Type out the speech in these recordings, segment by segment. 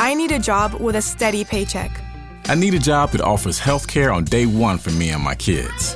I need a job with a steady paycheck. I need a job that offers health care on day one for me and my kids.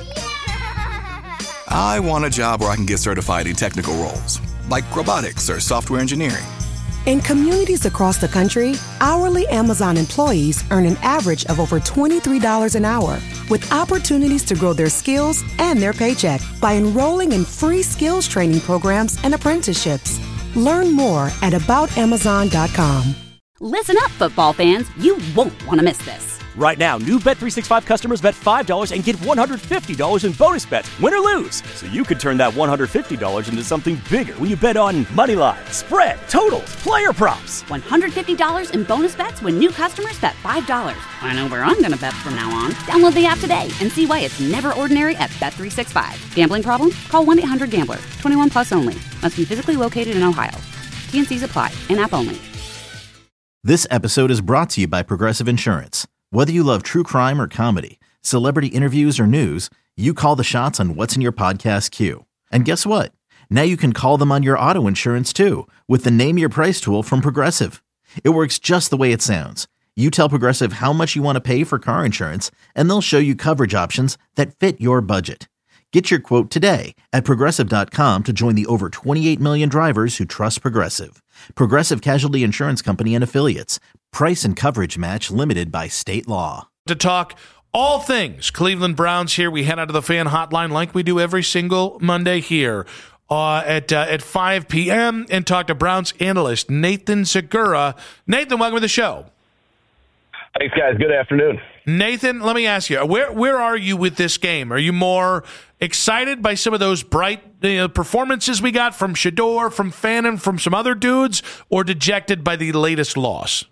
I want a job where I can get certified in technical roles, like robotics or software engineering. In communities across the country, hourly Amazon employees earn an average of over $23 an hour, with opportunities to grow their skills and their paycheck by enrolling in free skills training programs and apprenticeships. Learn more at aboutamazon.com. Listen up, football fans. You won't want to miss this. Right now, new Bet365 customers bet $5 and get $150 in bonus bets, win or lose. So you could turn that $150 into something bigger when you bet on money line, spread, totals, player props. $150 in bonus bets when new customers bet $5. I know where I'm going to bet from now on. Download the app today and see why it's never ordinary at Bet365. Gambling problem? Call 1-800-GAMBLER. 21 plus only. Must be physically located in Ohio. T&Cs apply. In-app only. This episode is brought to you by Progressive Insurance. Whether you love true crime or comedy, celebrity interviews or news, you call the shots on what's in your podcast queue. And guess what? Now you can call them on your auto insurance too with the Name Your Price tool from Progressive. It works just the way it sounds. You tell Progressive how much you want to pay for car insurance, and they'll show you coverage options that fit your budget. Get your quote today at Progressive.com to join the over 28 million drivers who trust Progressive. Progressive Casualty Insurance Company and Affiliates. Price and coverage match limited by state law. To talk all things Cleveland Browns here, we head out to the fan hotline like we do every single Monday here at 5 p.m. and talk to Browns analyst Nathan Zegura. Nathan, welcome to the show. Thanks, guys. Good afternoon. Nathan, let me ask you, where are you with this game? Are you more excited by some of those bright performances we got from Shedeur, from Fannin, from some other dudes, or dejected by the latest loss?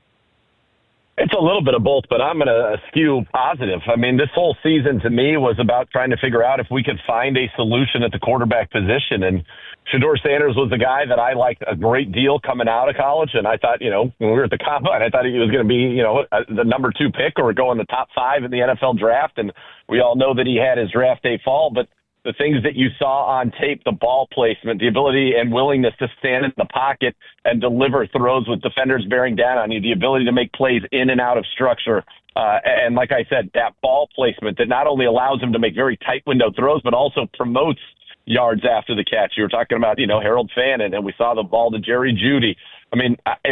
It's a little bit of both, but I'm going to skew positive. I mean, this whole season to me was about trying to figure out if we could find a solution at the quarterback position. And Shedeur Sanders was a guy that I liked a great deal coming out of college. And I thought, when we were at the combine, I thought he was going to be, the number 2 pick or go in the top 5 in the NFL draft. And we all know that he had his draft day fall, but the things that you saw on tape, the ball placement, the ability and willingness to stand in the pocket and deliver throws with defenders bearing down on you, the ability to make plays in and out of structure. And like I said, that ball placement that not only allows him to make very tight window throws, but also promotes yards after the catch. You were talking about, Harold Fannin, and we saw the ball to Jerry Jeudy. I mean, that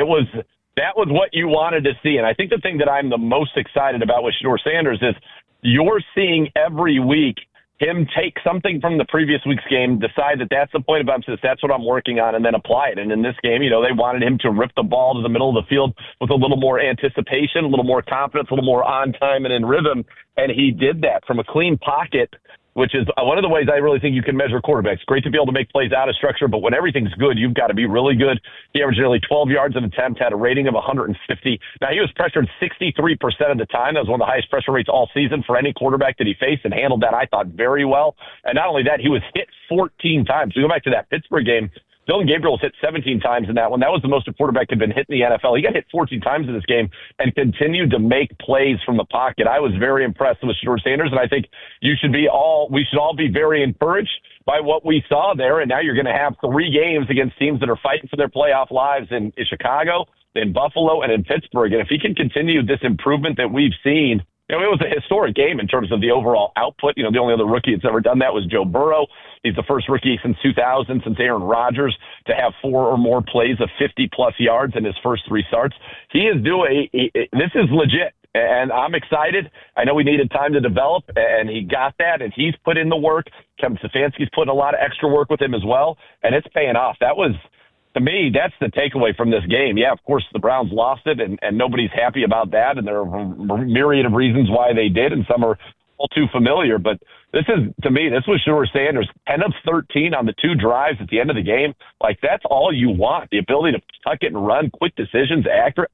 was what you wanted to see. And I think the thing that I'm the most excited about with Shedeur Sanders is you're seeing every week him take something from the previous week's game, decide that that's the point of emphasis, that's what I'm working on, and then apply it. And in this game, they wanted him to rip the ball to the middle of the field with a little more anticipation, a little more confidence, a little more on time and in rhythm, and he did that from a clean pocket, which is one of the ways I really think you can measure quarterbacks. Great to be able to make plays out of structure, but when everything's good, you've got to be really good. He averaged nearly 12 yards an attempt, had a rating of 150. Now, he was pressured 63% of the time. That was one of the highest pressure rates all season for any quarterback that he faced, and handled that, I thought, very well. And not only that, he was hit 14 times. We go back to that Pittsburgh game. Dylan Gabriel was hit 17 times in that one. That was the most a quarterback had been hit in the NFL. He got hit 14 times in this game and continued to make plays from the pocket. I was very impressed with Shedeur Sanders, and I think we should all be very encouraged by what we saw there. And now you're going to have 3 games against teams that are fighting for their playoff lives in Chicago, in Buffalo, and in Pittsburgh. And if he can continue this improvement that we've seen, it was a historic game in terms of the overall output. The only other rookie that's ever done that was Joe Burrow. He's the first rookie since 2000, since Aaron Rodgers, to have 4 or more plays of 50-plus yards in his first 3 starts. He is this is legit, and I'm excited. I know we needed time to develop, and he got that, and he's put in the work. Kevin Stefanski's put in a lot of extra work with him as well, and it's paying off. To me, that's the takeaway from this game. Yeah, of course, the Browns lost it, and nobody's happy about that, and there are a myriad of reasons why they did, and some are all too familiar. But this was Shedeur Sanders, 10 of 13 on the 2 drives at the end of the game. Like, that's all you want, the ability to tuck it and run, quick decisions, accurate.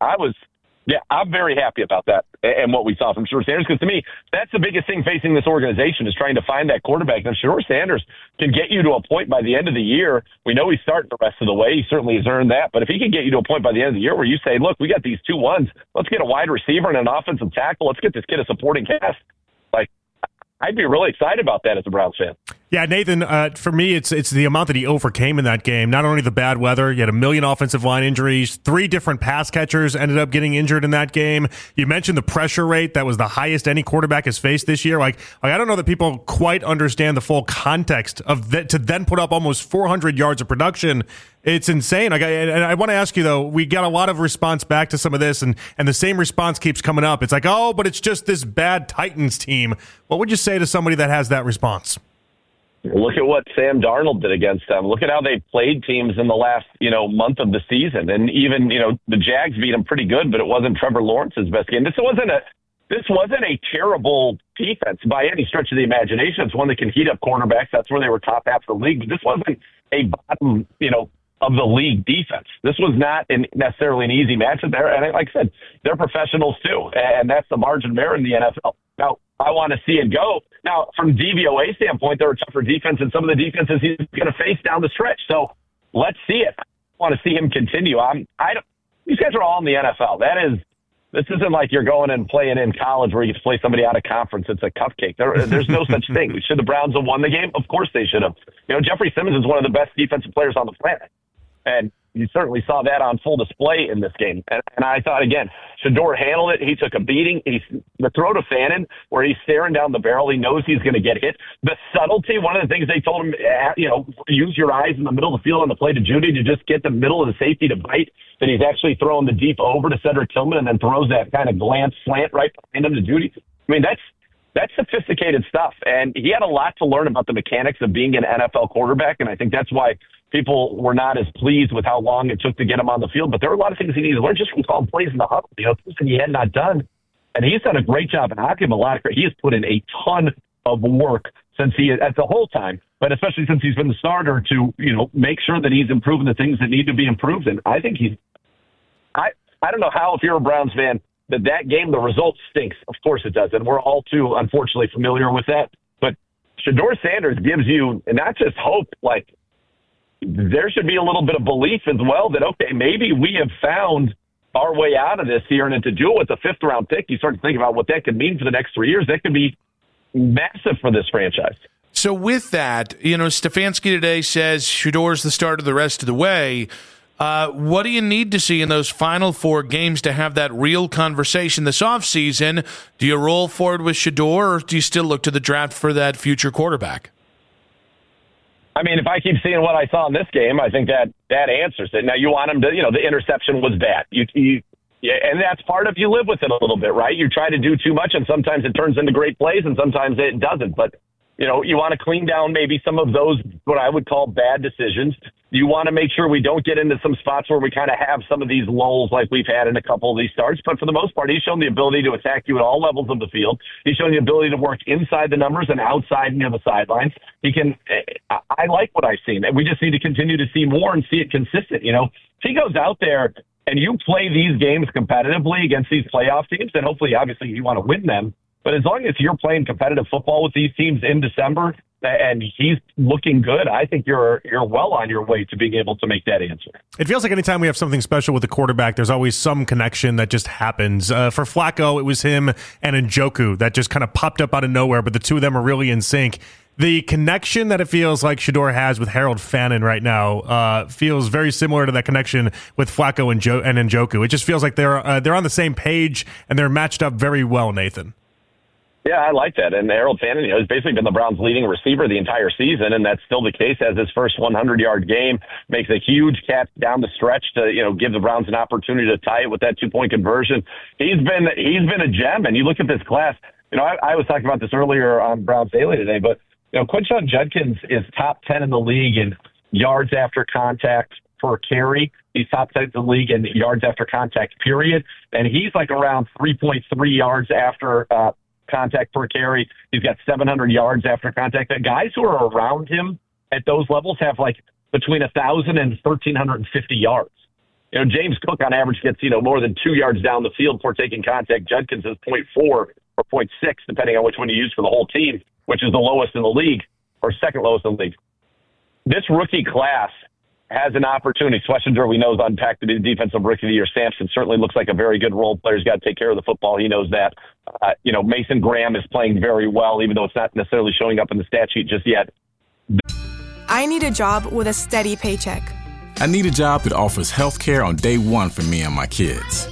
I'm very happy about that and what we saw from Shedeur Sanders, because to me, that's the biggest thing facing this organization, is trying to find that quarterback. And if Shedeur Sanders can get you to a point by the end of the year, we know he's starting the rest of the way. He certainly has earned that. But if he can get you to a point by the end of the year where you say, look, we got these 2 ones, let's get a wide receiver and an offensive tackle, let's get this kid a supporting cast. Like, I'd be really excited about that as a Browns fan. Yeah, Nathan, for me, it's the amount that he overcame in that game. Not only the bad weather, you had 1 million offensive line injuries, 3 different pass catchers ended up getting injured in that game. You mentioned the pressure rate. That was the highest any quarterback has faced this year. Like I don't know that people quite understand the full context of that to then put up almost 400 yards of production. It's insane. And I want to ask you, though, we got a lot of response back to some of this, and the same response keeps coming up. It's like, oh, but it's just this bad Titans team. What would you say to somebody that has that response? Look at what Sam Darnold did against them. Look at how they played teams in the last, month of the season. And even, the Jags beat them pretty good, but it wasn't Trevor Lawrence's best game. This wasn't a terrible defense by any stretch of the imagination. It's one that can heat up cornerbacks. That's where they were top half of the league. But this wasn't a bottom, of the league defense. This was not necessarily an easy matchup there. And like I said, they're professionals too. And that's the margin of error in the NFL. Now, I want to see it go. Now, from DVOA standpoint, they're a tougher defense than some of the defenses he's going to face down the stretch. So let's see it. I want to see him continue. These guys are all in the NFL. This isn't like you're going and playing in college where you get to play somebody out of conference. It's a cupcake. There's no such thing. Should the Browns have won the game? Of course they should have. Jeffrey Simmons is one of the best defensive players on the planet. And you certainly saw that on full display in this game. And I thought, again, Shedeur handled it. He took a beating. The throw to Fannin, where he's staring down the barrel, he knows he's going to get hit. The subtlety, one of the things they told him, use your eyes in the middle of the field on the play to Judy to just get the middle of the safety to bite, that he's actually throwing the deep over to Cedric Tillman and then throws that kind of glance slant right behind him to Judy. I mean, that's sophisticated stuff. And he had a lot to learn about the mechanics of being an NFL quarterback, and I think that's why people were not as pleased with how long it took to get him on the field. But there were a lot of things he needed to learn just from calling plays in the huddle. Something he had not done. And he's done a great job, and I give him a lot of credit. He has put in a ton of work since at the whole time, but especially since he's been the starter to, make sure that he's improving the things that need to be improved. And I think I don't know how, if you're a Browns fan, that game, the result stinks. Of course it does. And we're all too, unfortunately, familiar with that. But Shedeur Sanders gives you not just hope, like, there should be a little bit of belief as well that, okay, maybe we have found our way out of this here. And to do it with a 5th-round pick, you start to think about what that could mean for the next 3 years. That could be massive for this franchise. So with that, Stefanski today says Shedeur's the starter the rest of the way. What do you need to see in those final 4 games to have that real conversation this offseason? Do you roll forward with Shedeur, or do you still look to the draft for that future quarterback? I mean, if I keep seeing what I saw in this game, I think that answers it. Now, you want him to, the interception was bad. And that's part of, you live with it a little bit, right? You try to do too much, and sometimes it turns into great plays, and sometimes it doesn't. But, you want to clean down maybe some of those, what I would call bad decisions. You want to make sure we don't get into some spots where we kind of have some of these lulls like we've had in a couple of these starts. But for the most part, he's shown the ability to attack you at all levels of the field. He's shown the ability to work inside the numbers and outside near the sidelines. I like what I've seen. We just need to continue to see more and see it consistent. If he goes out there and you play these games competitively against these playoff teams, then hopefully, obviously, you want to win them. But as long as you're playing competitive football with these teams in December and he's looking good, I think you're well on your way to being able to make that answer. It feels like anytime we have something special with the quarterback, there's always some connection that just happens. For Flacco, it was him and Njoku that just kind of popped up out of nowhere, but the two of them are really in sync. The connection that it feels like Shedeur has with Harold Fannin right now feels very similar to that connection with Flacco and Njoku. It just feels like they're on the same page and they're matched up very well, Nathan. Yeah, I like that. And Harold Fannin, has basically been the Browns' leading receiver the entire season, and that's still the case as his first 100-yard game. Makes a huge catch down the stretch to, give the Browns an opportunity to tie it with that 2-point conversion. He's been a gem, and you look at this class. I was talking about this earlier on Browns Daily today, but Quinshon Judkins is top 10 in the league in yards after contact per carry. He's top 10 in the league in yards after contact, period. And he's like around 3.3 yards after contact per carry. He's got 700 yards after contact. The guys who are around him at those levels have like between 1,000 and 1,350 yards. James Cook on average gets, more than 2 yards down the field for taking contact. Judkins is 0.4 or 0.6, depending on which one you use for the whole team, which is the lowest in the league, or second lowest in the league. This rookie class has an opportunity. Schlesinger, we know, is unpacked to be the defensive rookie of the year. Sampson certainly looks like a very good role player. He's got to take care of the football. He knows that. Mason Graham is playing very well, even though it's not necessarily showing up in the stat sheet just yet. I need a job with a steady paycheck. I need a job that offers health care on day one for me and my kids.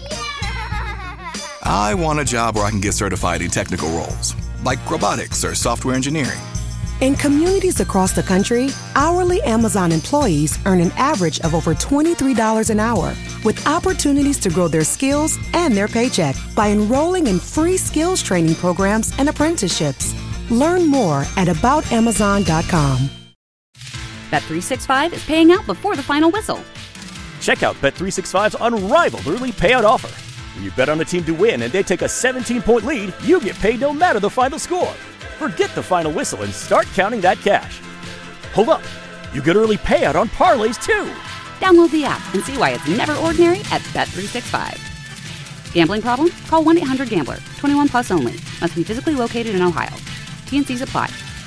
I want a job where I can get certified in technical roles, like robotics or software engineering. In communities across the country, hourly Amazon employees earn an average of over $23 an hour, with opportunities to grow their skills and their paycheck by enrolling in free skills training programs and apprenticeships. Learn more at aboutamazon.com. Bet365 is paying out before the final whistle. Check out Bet365's unrivaled early payout offer. When you bet on a team to win and they take a 17-point lead, you get paid no matter the final score. Forget the final whistle and start counting that cash. Hold up. You get early payout on parlays, too. Download the app and see why it's never ordinary at Bet365. Gambling problem? Call 1-800-GAMBLER. 21 plus only. Must be physically located in Ohio. T&Cs apply.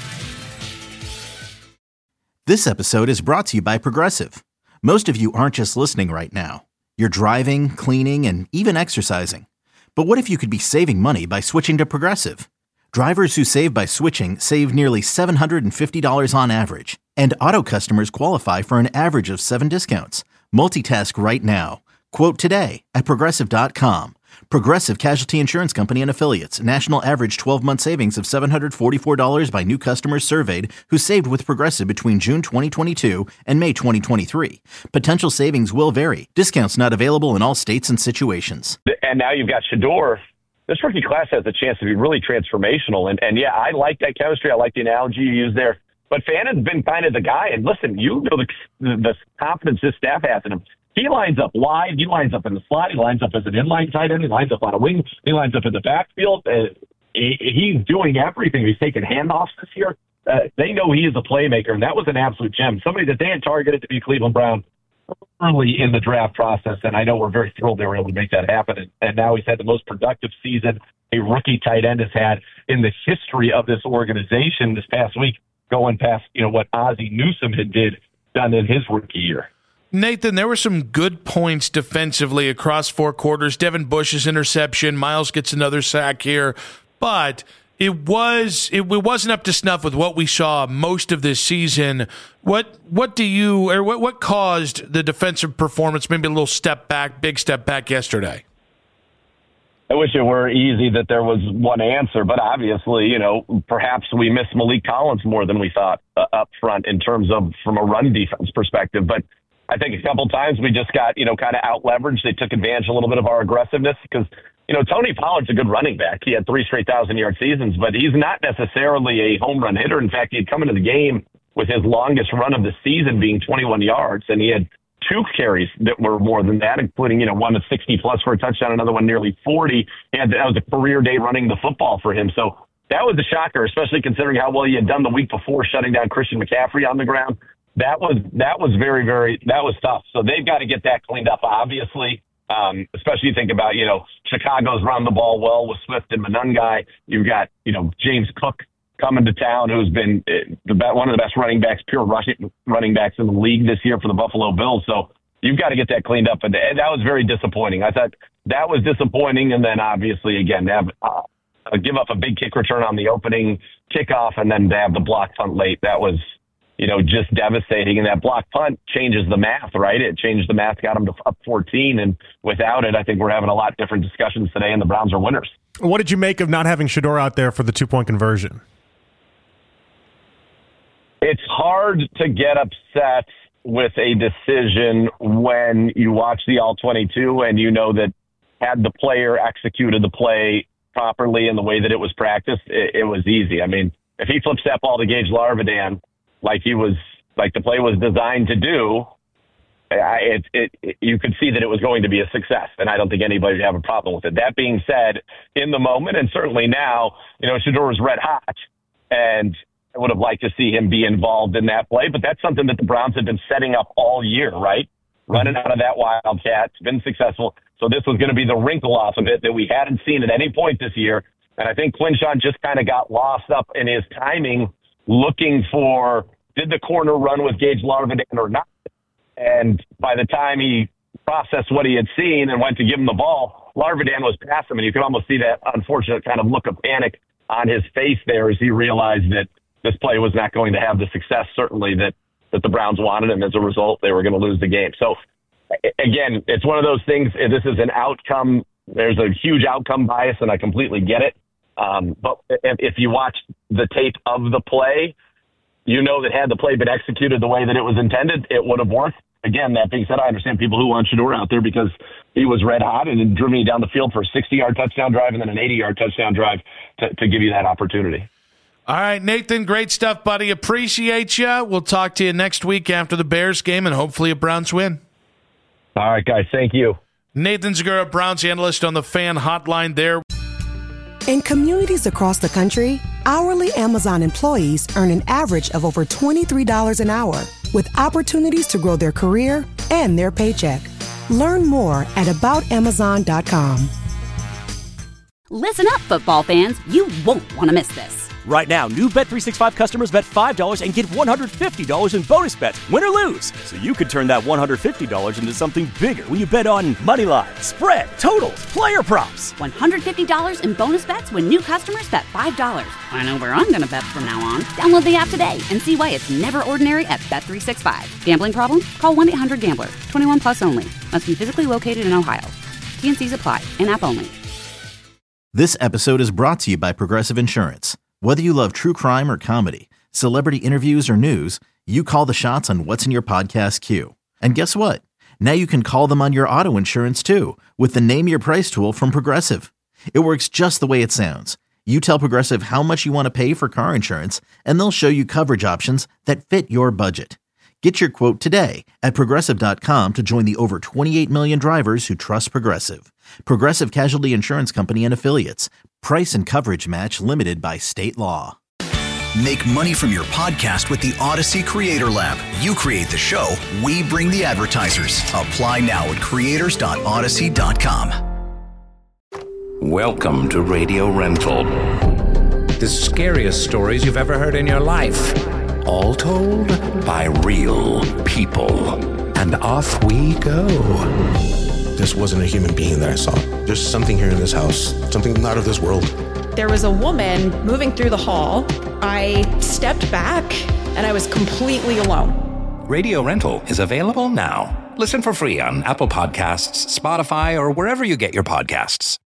This episode is brought to you by Progressive. Most of you aren't just listening right now. You're driving, cleaning, and even exercising. But what if you could be saving money by switching to Progressive? Drivers who save by switching save nearly $750 on average. And auto customers qualify for an average of 7 discounts. Multitask right now. Quote today at Progressive.com. Progressive Casualty Insurance Company and Affiliates. National average 12-month savings of $744 by new customers surveyed who saved with Progressive between June 2022 and May 2023. Potential savings will vary. Discounts not available in all states and situations. And now you've got Shedeur. This rookie class has a chance to be really transformational. And yeah, I like that chemistry. I like the analogy you used there. But Fannon's been kind of the guy. And listen, you know the confidence this staff has in him. He lines up wide. He lines up in the slot. He lines up as an inline tight end. He lines up on a wing. He lines up in the backfield. He's doing everything. He's taking handoffs this year. They know he is a playmaker, and that was an absolute gem. Somebody that they had targeted to be Cleveland Brown early in the draft process, and I know we're very thrilled they were able to make that happen. And now he's had the most productive season a rookie tight end has had in the history of this organization this past week, going past what Ozzie Newsome had done in his rookie year. Nathan, there were some good points defensively across 4 quarters. Devin Bush's interception, Miles gets another sack here, but it wasn't up to snuff with what we saw most of this season. What caused the defensive performance, maybe a little step back, big step back yesterday? I wish it were easy that there was one answer, but obviously, perhaps we missed Malik Collins more than we thought up front in terms of from a run defense perspective. But I think a couple times we just got, kind of out-leveraged. They took advantage a little bit of our aggressiveness because, Tony Pollard's a good running back. He had 3 straight 1,000-yard seasons, but he's not necessarily a home run hitter. In fact, he had come into the game with his longest run of the season being 21 yards, and he had 2 carries that were more than that, including, one of 60-plus for a touchdown, another one nearly 40. And that was a career day running the football for him. So that was a shocker, especially considering how well he had done the week before shutting down Christian McCaffrey on the ground. That was very, very, that was tough. So they've got to get that cleaned up, obviously. Especially you think about, Chicago's run the ball well with Swift and Monungai. You've got, James Cook coming to town, who's been one of the best running backs, pure running backs in the league this year for the Buffalo Bills. So you've got to get that cleaned up. And that was very disappointing. I thought that was disappointing. And then obviously, again, to have give up a big kick return on the opening kickoff and then to have the block punt late, that was, just devastating. And that block punt changes the math, right? It changed the math, got them to up 14. And without it, I think we're having a lot different discussions today, and the Browns are winners. What did you make of not having Shedeur out there for the 2-point conversion? It's hard to get upset with a decision when you watch the All-22 and you know that had the player executed the play properly in the way that it was practiced, it was easy. I mean, if he flips that ball to Gage Larvidan like the play was designed to do, you could see that it was going to be a success, and I don't think anybody would have a problem with it. That being said, in the moment, and certainly now, Shedeur was red hot, and I would have liked to see him be involved in that play, but that's something that the Browns have been setting up all year, right? Running out of that Wildcat, it's been successful. So this was going to be the wrinkle off of it that we hadn't seen at any point this year. And I think Quinshon just kind of got lost up in his timing, looking for, did the corner run with Gage Larvidan or not? And by the time he processed what he had seen and went to give him the ball, Larvidan was past him. And you could almost see that unfortunate kind of look of panic on his face there as he realized that this play was not going to have the success, certainly, that that the Browns wanted, and as a result, they were going to lose the game. So, again, it's one of those things. This is an outcome. There's a huge outcome bias, and I completely get it. But if you watch the tape of the play, you know that had the play been executed the way that it was intended, it would have worked. Again, that being said, I understand people who want Shedeur out there because he was red hot and it drew me down the field for a 60-yard touchdown drive and then an 80-yard touchdown drive to give you that opportunity. All right, Nathan, great stuff, buddy. Appreciate you. We'll talk to you next week after the Bears game and hopefully a Browns win. All right, guys. Thank you. Nathan Zegura, Browns analyst on the Fan Hotline there. In communities across the country, hourly Amazon employees earn an average of over $23 an hour, with opportunities to grow their career and their paycheck. Learn more at aboutamazon.com. Listen up, football fans. You won't want to miss this. Right now, new Bet365 customers bet $5 and get $150 in bonus bets, win or lose. So you could turn that $150 into something bigger when you bet on Moneyline, spread, totals, player props. $150 in bonus bets when new customers bet $5. I know where I'm going to bet from now on. Download the app today and see why it's never ordinary at Bet365. Gambling problem? Call 1-800-GAMBLER. 21 plus only. Must be physically located in Ohio. T&Cs apply. In-app only. This episode is brought to you by Progressive Insurance. Whether you love true crime or comedy, celebrity interviews or news, you call the shots on what's in your podcast queue. And guess what? Now you can call them on your auto insurance too with the Name Your Price tool from Progressive. It works just the way it sounds. You tell Progressive how much you want to pay for car insurance, and they'll show you coverage options that fit your budget. Get your quote today at Progressive.com to join the over 28 million drivers who trust Progressive. Progressive Casualty Insurance Company and Affiliates. Price and coverage match limited by state law. Make money from your podcast with the Odyssey Creator Lab. You create the show, we bring the advertisers. Apply now at creators.odyssey.com. Welcome to Radio Rental. The scariest stories you've ever heard in your life. All told by real people. And off we go. This wasn't a human being that I saw. There's something here in this house, something not of this world. There was a woman moving through the hall. I stepped back and I was completely alone. Radio Rental is available now. Listen for free on Apple Podcasts, Spotify, or wherever you get your podcasts.